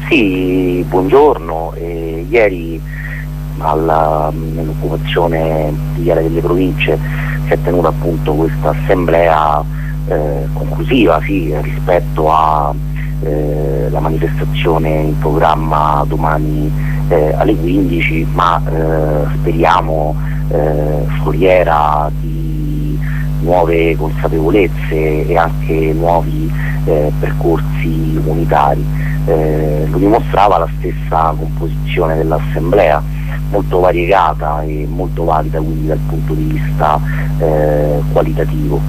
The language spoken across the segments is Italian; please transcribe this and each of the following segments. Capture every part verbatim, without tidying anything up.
Sì, buongiorno. Eh, ieri alla, nell'occupazione di Viale delle Province si è tenuta appunto questa assemblea eh, conclusiva sì, rispetto alla eh, manifestazione in programma domani eh, alle quindici, ma eh, speriamo eh, foriera di nuove consapevolezze e anche nuovi eh, percorsi unitari. Eh, lo dimostrava la stessa composizione dell'assemblea, molto variegata e molto valida quindi dal punto di vista eh, qualitativo.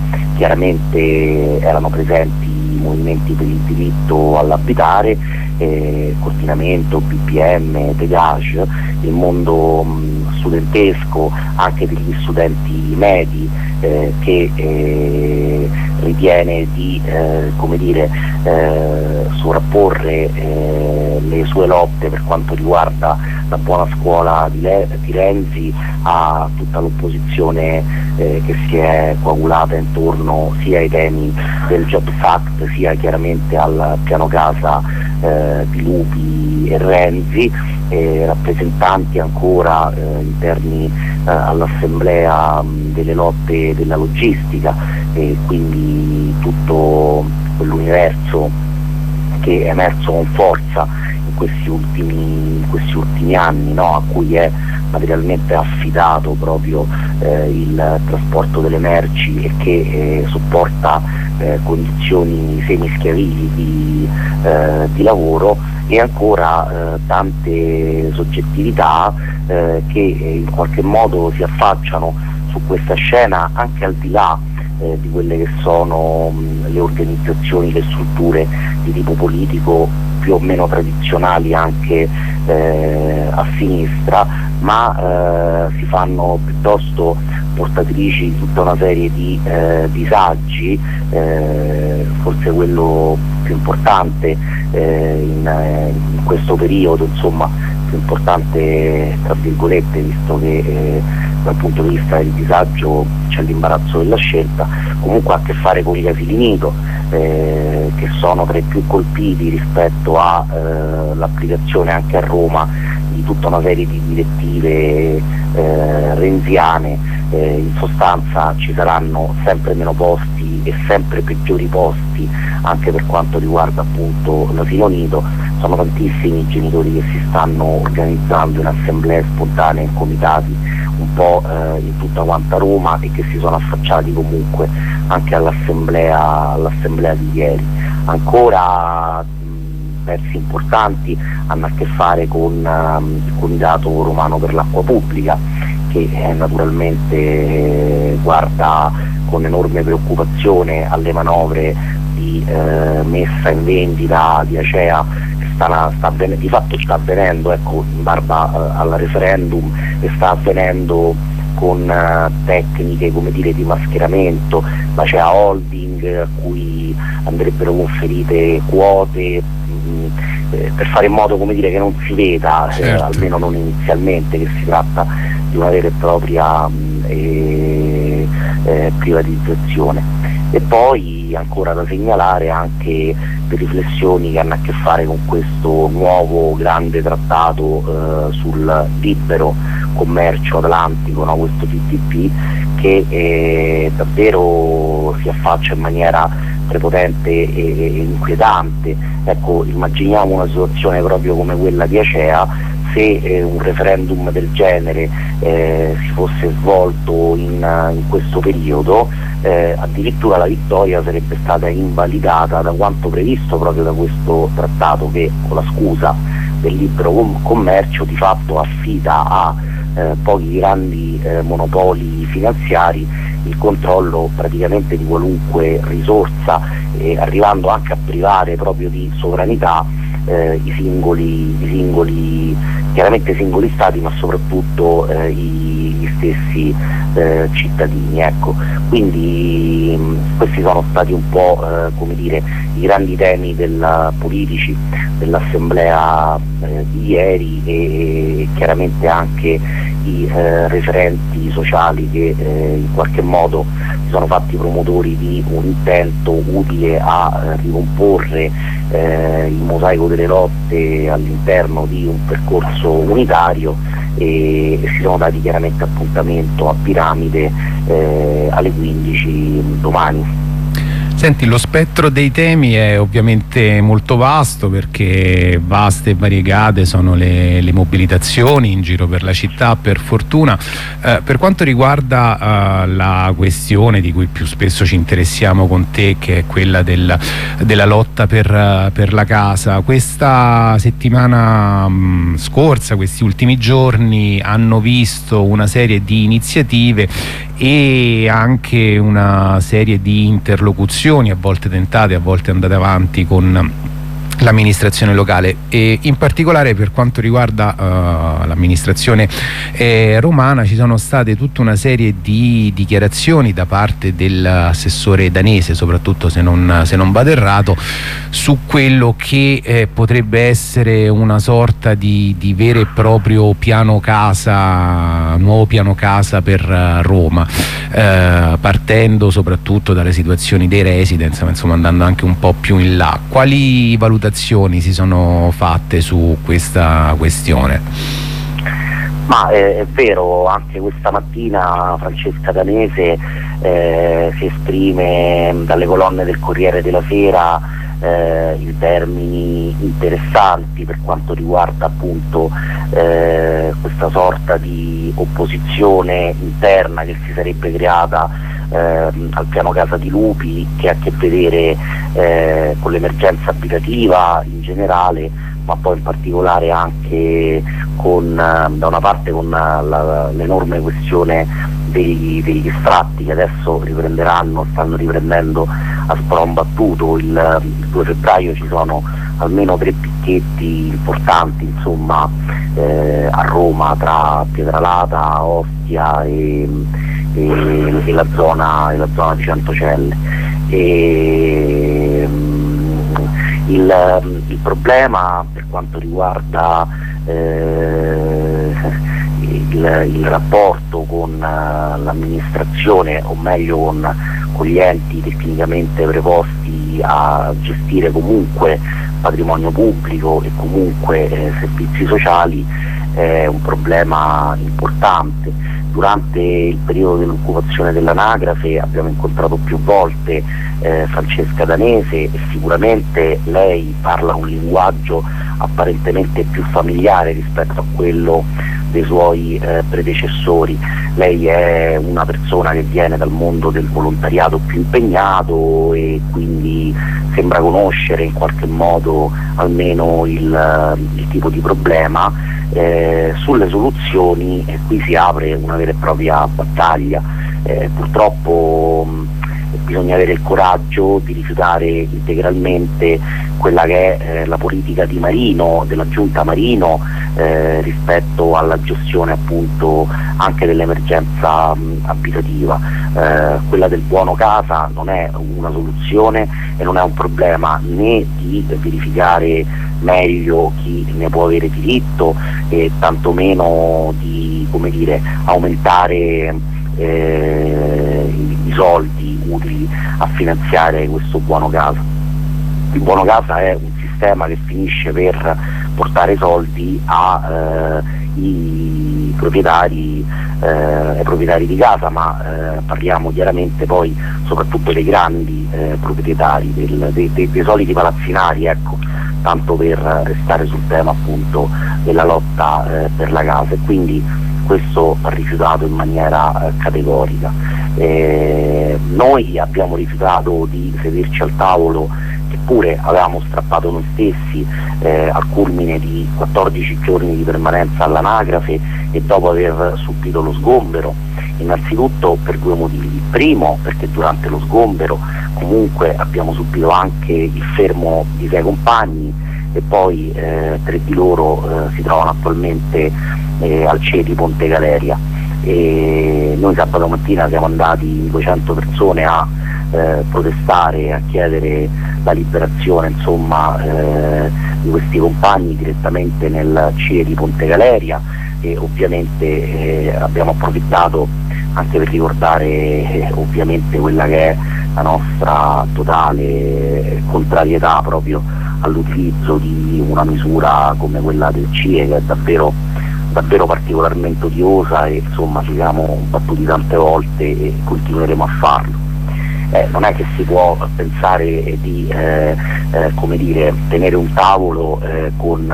Chiaramente erano presenti i movimenti per il diritto all'abitare, eh, coordinamento, B P M, Tegage, il mondo mh, studentesco, anche degli studenti medi eh, che eh, ritiene di eh, come dire, eh, sovrapporre eh, le sue lotte per quanto riguarda la buona scuola di, Le- di Renzi a tutta l'opposizione eh, che si è coagulata intorno sia ai temi del Jobs Act sia chiaramente al piano casa eh, di Lupi e Renzi, eh, rappresentanti ancora eh, interni eh, all'assemblea mh, delle lotte della logistica, e quindi tutto quell'universo che è emerso con forza in questi ultimi, in questi ultimi anni, no? A cui è materialmente affidato proprio eh, il trasporto delle merci e che eh, sopporta eh, condizioni semischiavili di, eh, di lavoro, e ancora eh, tante soggettività eh, che eh, in qualche modo si affacciano su questa scena anche al di là Eh, di quelle che sono mh, le organizzazioni, le strutture di tipo politico più o meno tradizionali anche eh, a sinistra, ma eh, si fanno piuttosto portatrici di tutta una serie di eh, disagi, eh, forse quello più importante eh, in, eh, in questo periodo, insomma più importante tra virgolette, visto che eh, dal punto di vista del disagio c'è l'imbarazzo della scelta, comunque ha a che fare con gli asili nido, eh, che sono tra i più colpiti rispetto all'applicazione eh, anche a Roma di tutta una serie di direttive eh, renziane. Eh, in sostanza ci saranno sempre meno posti e sempre peggiori posti anche per quanto riguarda appunto l'asilo nido. Sono tantissimi i genitori che si stanno organizzando in assemblee spontanee, in comitati un po' eh, in tutta quanta Roma, e che si sono affacciati comunque anche all'assemblea, all'assemblea di ieri. Ancora mh, pezzi importanti hanno a che fare con uh, il Comitato Romano per l'Acqua Pubblica, che eh, naturalmente eh, guarda con enorme preoccupazione alle manovre di eh, messa in vendita di Acea, che sta, sta avven- di fatto sta avvenendo ecco, in barba eh, al referendum, e sta avvenendo con uh, tecniche come dire di mascheramento, l'Acea Holding a cui andrebbero conferite quote mh, eh, per fare in modo come dire che non si veda, certo. eh, almeno non inizialmente, che si tratta di una vera e propria mh, eh, eh, privatizzazione. E poi ancora da segnalare anche le riflessioni che hanno a che fare con questo nuovo grande trattato eh, sul libero commercio atlantico, no? Questo T T P che eh, davvero si affaccia in maniera prepotente e, e inquietante. Ecco, immaginiamo una situazione proprio come quella di Acea, se eh, un referendum del genere eh, si fosse svolto in, in questo periodo, eh, addirittura la vittoria sarebbe stata invalidata da quanto previsto proprio da questo trattato, che con la scusa del libero com- commercio di fatto affida a eh, pochi grandi eh, monopoli finanziari il controllo praticamente di qualunque risorsa, eh, arrivando anche a privare proprio di sovranità eh, i singoli, i singoli, chiaramente i singoli stati, ma soprattutto eh, i, gli stessi eh, cittadini. Ecco. Quindi mh, questi sono stati un po' eh, come dire, i grandi temi del, politici dell'assemblea eh, di ieri, e, e chiaramente anche i eh, referenti sociali che eh, in qualche modo si sono fatti promotori di un intento utile a eh, ricomporre eh, il mosaico delle lotte all'interno di un percorso unitario, e, e si sono dati chiaramente appuntamento a Piramide eh, alle quindici domani. Senti, lo spettro dei temi è ovviamente molto vasto, perché vaste e variegate sono le, le mobilitazioni in giro per la città, per fortuna. Eh, per quanto riguarda eh, la questione di cui più spesso ci interessiamo con te, che è quella del, della lotta per, per la casa, questa settimana mh, scorsa, questi ultimi giorni hanno visto una serie di iniziative e anche una serie di interlocuzioni, a volte tentate, a volte andate avanti con l'amministrazione locale, e in particolare per quanto riguarda uh, l'amministrazione eh, romana ci sono state tutta una serie di dichiarazioni da parte dell'assessore Danese, soprattutto se non, se non vado errato, su quello che eh, potrebbe essere una sorta di, di vero e proprio piano casa, nuovo piano casa per uh, Roma, uh, partendo soprattutto dalle situazioni dei residents, ma insomma andando anche un po' più in là. Quali valutazioni si sono fatte su questa questione? Ma eh, è vero, anche questa mattina Francesca Danese eh, si esprime dalle colonne del Corriere della Sera eh, in termini interessanti per quanto riguarda appunto eh, questa sorta di opposizione interna che si sarebbe creata Eh, al piano casa di Lupi, che ha a che vedere eh, con l'emergenza abitativa in generale, ma poi in particolare anche con, eh, da una parte con la, l'enorme questione dei, degli sfratti che adesso riprenderanno, stanno riprendendo a spron battuto. Il, il due febbraio ci sono almeno tre picchetti importanti, insomma, eh, a Roma, tra Pietralata, Ostia e E, e, la zona, e la zona di Centocelle. E, um, il, il problema per quanto riguarda eh, il, il rapporto con uh, l'amministrazione, o meglio con, con gli enti tecnicamente preposti a gestire comunque patrimonio pubblico e comunque eh, servizi sociali, è un problema importante. Durante il periodo dell'occupazione dell'anagrafe abbiamo incontrato più volte eh, Francesca Danese, e sicuramente lei parla un linguaggio apparentemente più familiare rispetto a quello dei suoi eh, predecessori. Lei è una persona che viene dal mondo del volontariato più impegnato, e quindi sembra conoscere in qualche modo almeno il, il tipo di problema. Eh, sulle soluzioni e qui si apre una vera e propria battaglia. Eh, purtroppo mh, bisogna avere il coraggio di rifiutare integralmente quella che è eh, la politica di Marino, della giunta Marino, eh, rispetto alla gestione appunto anche dell'emergenza mh, abitativa. Eh, quella del buono casa non è una soluzione e non è un problema né di verificare meglio chi ne può avere diritto, e tantomeno di, come dire, aumentare eh, i soldi utili a finanziare questo buono casa. Il buono casa è un sistema che finisce per portare soldi ai eh, proprietari, eh, ai proprietari di casa, ma eh, parliamo chiaramente poi soprattutto dei grandi eh, proprietari, del, dei, dei, dei soliti palazzinari, ecco, tanto per restare sul tema appunto della lotta eh, per la casa. E quindi questo va rifiutato in maniera eh, categorica. Eh, noi abbiamo rifiutato di sederci al tavolo, che pure avevamo strappato noi stessi eh, al culmine di quattordici giorni di permanenza all'anagrafe, e dopo aver subito lo sgombero, innanzitutto per due motivi. Primo, perché durante lo sgombero comunque abbiamo subito anche il fermo di sei compagni, e poi eh, tre di loro eh, si trovano attualmente eh, al C E D I Ponte Galeria. E noi sabato mattina siamo andati in duecento persone a eh, protestare, a chiedere la liberazione, insomma, eh, di questi compagni direttamente nel C E D I Ponte Galeria. e ovviamente eh, abbiamo approfittato anche per ricordare eh, ovviamente quella che è la nostra totale contrarietà proprio all'utilizzo di una misura come quella del C I E, che è davvero, davvero particolarmente odiosa, e insomma ci siamo battuti tante volte e continueremo a farlo. Eh, non è che si può pensare di, eh, eh, come dire, tenere un tavolo eh, con,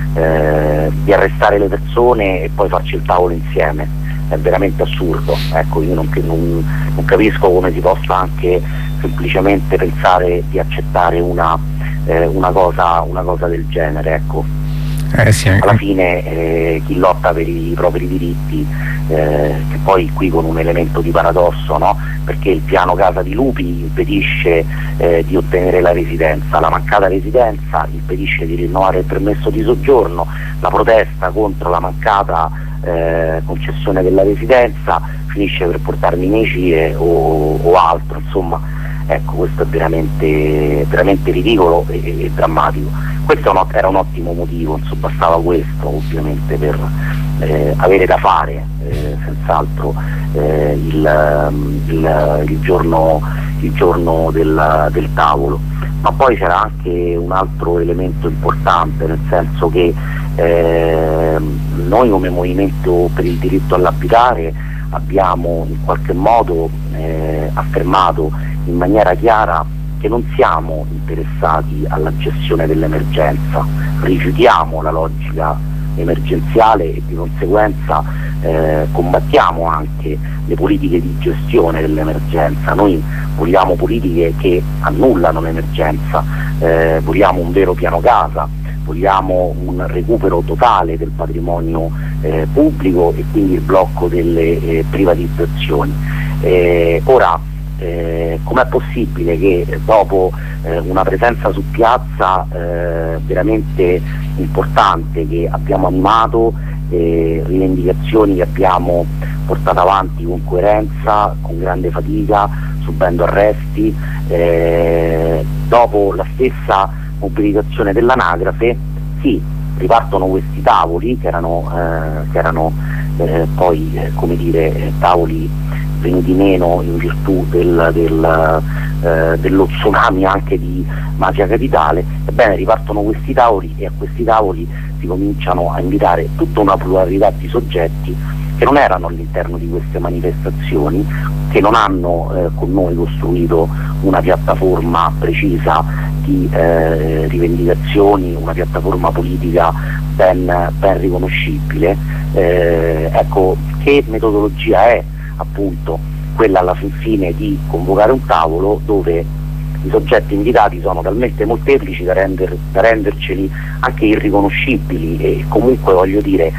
eh, di arrestare le persone e poi farci il tavolo insieme, è veramente assurdo. Ecco, io non, non, non capisco come si possa anche semplicemente pensare di accettare una, eh, una, cosa, una cosa del genere, ecco. Eh sì, alla fine eh, chi lotta per i propri diritti, eh, che poi qui con un elemento di paradosso, no? Perché il piano Casa di Lupi impedisce eh, di ottenere la residenza, la mancata residenza impedisce di rinnovare il permesso di soggiorno, la protesta contro la mancata eh, concessione della residenza finisce per portarmi nei C I E o, o altro, insomma. Ecco, questo è veramente, veramente ridicolo e, e, e drammatico. Questo era un ottimo motivo, insomma, bastava questo ovviamente per eh, avere da fare eh, senz'altro eh, il, il, il giorno, il giorno del, del tavolo. Ma poi c'era anche un altro elemento importante, nel senso che eh, noi come Movimento per il diritto all'abitare abbiamo in qualche modo eh, affermato in maniera chiara che non siamo interessati alla gestione dell'emergenza, rifiutiamo la logica emergenziale e di conseguenza eh, combattiamo anche le politiche di gestione dell'emergenza. Noi vogliamo politiche che annullano l'emergenza, eh, vogliamo un vero piano casa, vogliamo un recupero totale del patrimonio eh, pubblico e quindi il blocco delle eh, privatizzazioni. Eh, ora, Eh, com'è possibile che dopo eh, una presenza su piazza eh, veramente importante che abbiamo animato, eh, rivendicazioni che abbiamo portato avanti con coerenza, con grande fatica, subendo arresti, eh, dopo la stessa mobilitazione dell'anagrafe, sì, ripartono questi tavoli che erano, eh, che erano eh, poi eh, come dire tavoli venuti meno in virtù del, del, eh, dello tsunami anche di Mafia Capitale. Ebbene, ripartono questi tavoli e a questi tavoli si cominciano a invitare tutta una pluralità di soggetti che non erano all'interno di queste manifestazioni, che non hanno eh, con noi costruito una piattaforma precisa di eh, rivendicazioni, una piattaforma politica ben, ben riconoscibile. Eh, ecco, che metodologia è appunto quella alla fin fine di convocare un tavolo dove i soggetti invitati sono talmente molteplici da, render, da renderceli anche irriconoscibili e comunque, voglio dire,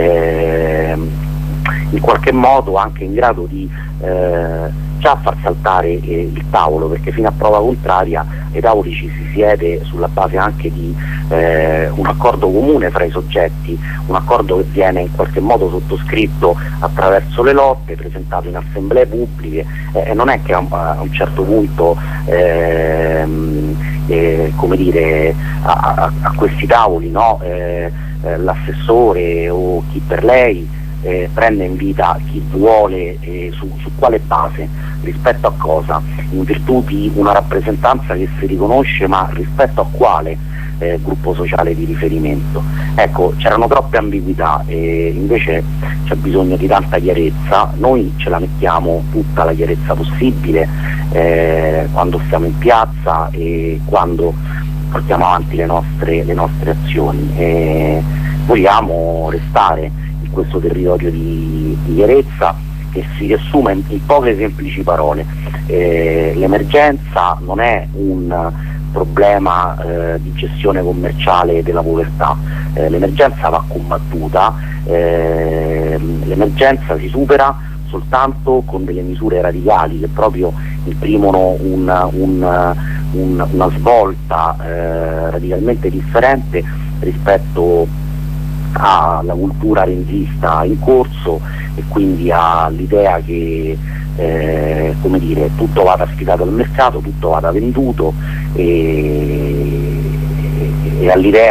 eh, in qualche modo anche in grado di eh, già far saltare eh, il tavolo, perché fino a prova contraria ai tavoli ci si siede sulla base anche di eh, un accordo comune fra i soggetti, un accordo che viene in qualche modo sottoscritto attraverso le lotte, presentato in assemblee pubbliche, eh, e non è che a un, a un certo punto ehm, eh, come dire, a, a, a questi tavoli, no, eh, eh, l'assessore o chi per lei Eh, prende in vita chi vuole, eh, su, su quale base, rispetto a cosa, in virtù di una rappresentanza che si riconosce, ma rispetto a quale eh, gruppo sociale di riferimento. Ecco, c'erano troppe ambiguità e invece c'è bisogno di tanta chiarezza. Noi ce la mettiamo tutta la chiarezza possibile eh, quando stiamo in piazza e quando portiamo avanti le nostre, le nostre azioni. E vogliamo restare questo territorio di, di chiarezza che si riassume in, in poche semplici parole. Eh, l'emergenza non è un problema eh, di gestione commerciale della povertà, eh, l'emergenza va combattuta, eh, l'emergenza si supera soltanto con delle misure radicali che proprio imprimono un, un, un, una svolta eh, radicalmente differente rispetto alla cultura rentista in corso e quindi all'idea che eh, come dire, tutto vada affidato al mercato, tutto vada venduto e, e all'idea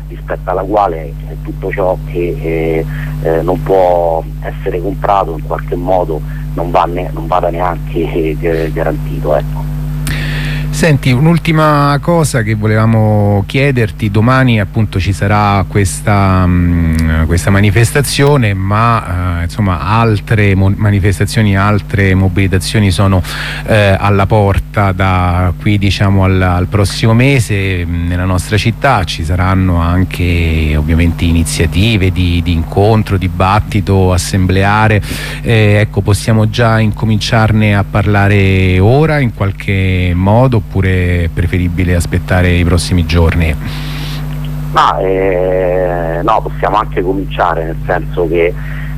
rispetto alla quale tutto ciò che eh, eh, non può essere comprato in qualche modo non, va ne, non vada neanche eh, garantito, ecco. Senti, un'ultima cosa che volevamo chiederti: domani appunto ci sarà questa, mh, questa manifestazione, ma eh, insomma altre manifestazioni, altre mobilitazioni sono eh, alla porta da qui, diciamo, al, al prossimo mese. Nella nostra città ci saranno anche ovviamente iniziative di, di incontro, dibattito, assembleare. Eh, ecco, possiamo già incominciarne a parlare ora in qualche modo, oppure è preferibile aspettare i prossimi giorni? Ma eh, no, possiamo anche cominciare, nel senso che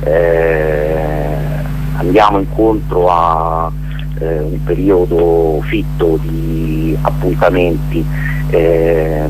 eh, andiamo incontro a eh, un periodo fitto di appuntamenti. Eh,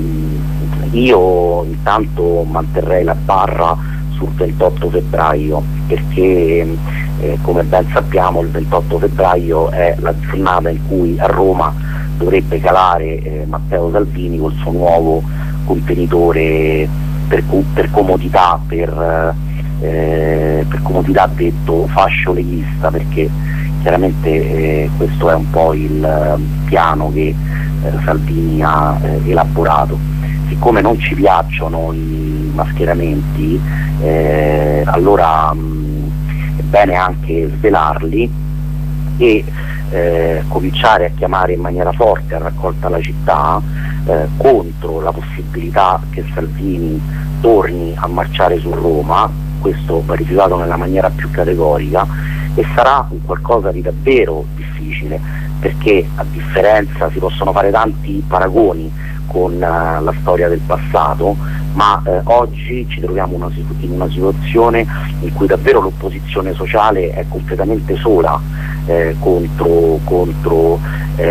io intanto manterrei la barra sul ventotto febbraio, perché eh, come ben sappiamo il ventotto febbraio è la giornata in cui a Roma dovrebbe calare eh, Matteo Salvini col suo nuovo contenitore per, per comodità, per, eh, per comodità detto fascio leghista, perché chiaramente eh, questo è un po' il piano che eh, Salvini ha eh, elaborato. Siccome non ci piacciono i mascheramenti, eh, allora mh, è bene anche svelarli e Eh, cominciare a chiamare in maniera forte a raccolta la città eh, contro la possibilità che Salvini torni a marciare su Roma. Questo va rifiutato nella maniera più categorica, e sarà un qualcosa di davvero difficile, perché a differenza si possono fare tanti paragoni con uh, la storia del passato, ma eh, oggi ci troviamo una, in una situazione in cui davvero l'opposizione sociale è completamente sola eh, contro, contro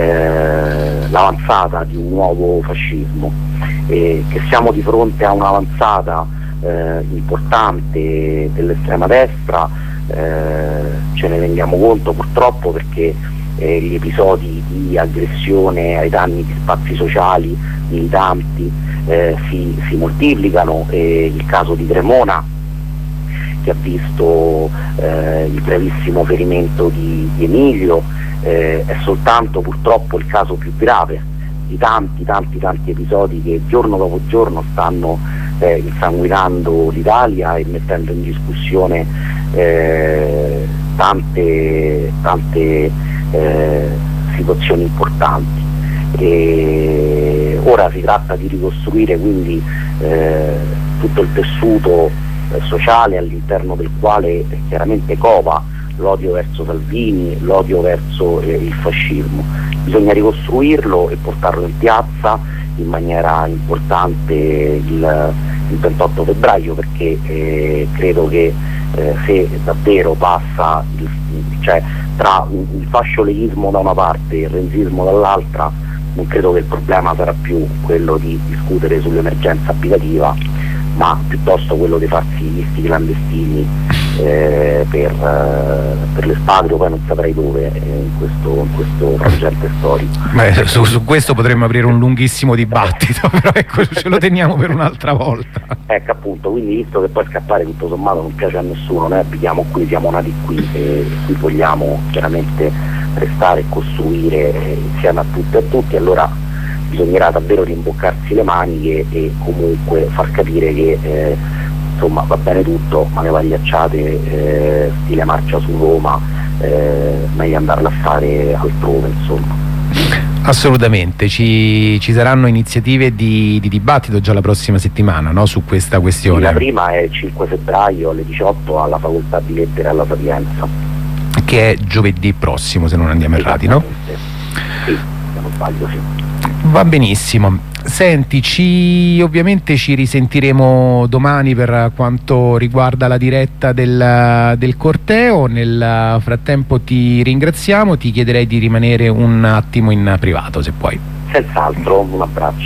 eh, l'avanzata di un nuovo fascismo, e che siamo di fronte a un'avanzata eh, importante dell'estrema destra. Eh, ce ne rendiamo conto purtroppo, perché eh, gli episodi di aggressione ai danni di spazi sociali militanti eh, si, si moltiplicano. E il caso di Cremona, che ha visto eh, il gravissimo ferimento di, di Emilio, eh, è soltanto purtroppo il caso più grave di tanti tanti tanti episodi che giorno dopo giorno stanno eh, insanguinando l'Italia e mettendo in discussione eh, tante tante eh, situazioni importanti. E ora si tratta di ricostruire quindi eh, tutto il tessuto eh, sociale all'interno del quale eh, chiaramente cova l'odio verso Salvini, l'odio verso eh, il fascismo. Bisogna ricostruirlo e portarlo in piazza in maniera importante il, il ventotto febbraio, perché eh, credo che eh, se davvero passa il, cioè tra il fascioleismo da una parte e il renzismo dall'altra, non credo che il problema sarà più quello di discutere sull'emergenza abitativa, ma piuttosto quello di farsi visti clandestini eh, per, eh, per l'espatrio, poi non saprei dove, eh, in questo, in questo frangente storico. Beh, su, su questo potremmo aprire un lunghissimo dibattito, però ecco, ce lo teniamo per un'altra volta. Ecco, appunto, quindi visto che poi scappare tutto sommato non piace a nessuno, noi abitiamo qui, siamo nati qui e qui vogliamo chiaramente restare e costruire eh, insieme a tutti e a tutti, allora bisognerà davvero rimboccarsi le maniche e comunque far capire che eh, insomma va bene tutto, ma le pagliacciate eh, stile marcia su Roma eh, meglio andarle a fare altrove, insomma. Assolutamente, ci, ci saranno iniziative di, di dibattito già la prossima settimana, no, su questa questione. La prima è il cinque febbraio alle diciotto alla Facoltà di Lettere alla Sapienza, che è giovedì prossimo, se non andiamo errati, no? Sì, se non sbaglio, sì. Va benissimo. Senti, ci, ovviamente ci risentiremo domani per quanto riguarda la diretta del, del corteo. Nel frattempo ti ringraziamo, ti chiederei di rimanere un attimo in privato, se puoi. Senz'altro, un abbraccio.